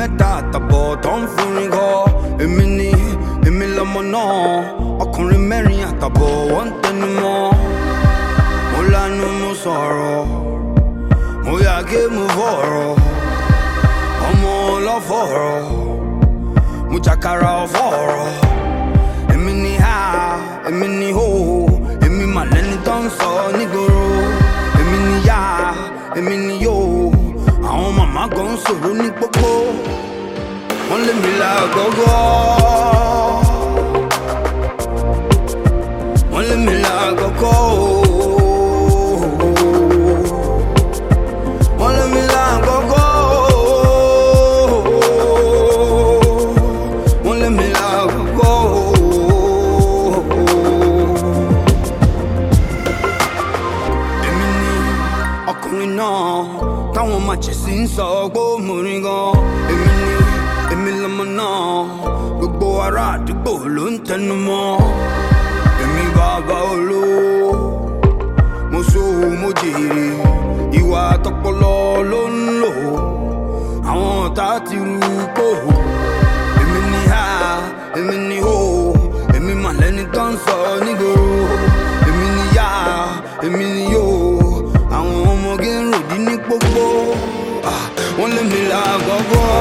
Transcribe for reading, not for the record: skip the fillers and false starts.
mẹ́ta àtàbọ̀ tó ń forin kọ. Èmi lọmọ náà, ọkùnrin mẹ́rin àtàbọ̀ wọ́n ń tẹnu mọ́. Mo lanu mo sọ̀rọ̀, mo yàgé mo fọ̀rọ̀, ọmọ ọlọ́fọ̀rọ̀, mo jàkàrà ọ̀fọ̀rọ̀. Èmi ni ha, èmi ni ho, èmi mà lẹ́ni tó ń sọ nígboro. Èmi ni yá, èmi ni yó, àwọn màmá kan ń sọ̀rọ̀ ní pópó. Wọ́n lé mi lágọ̀gọ̀, wọ́n lé mi lágọ̀gọ̀, wọ́n lé mi lágọ̀gọ̀, wọ́n lé mi lágọ̀gọ̀. Èmi ni ọkùnrin náà táwọn màchìsì ń sọ pé mo rí gan. Èmi lọmọ náà, gbogbo ará àdúgbò ló ń tẹnu mọ́. Èmi bàbá olówó, mo sówó mo jèrè, ìwà tọpọlọ ló ń lò, àwọn ọ̀tá ti rú pò. Èmi ni ha, èmi ni ho, èmi mà lẹ́ni tó ń sọ nígboro. Èmi ni yá, èmi ni yó, àwọn ọmọge ń ròdí ní pópó. Wọ́n lé mi lágọ̀gọ̀.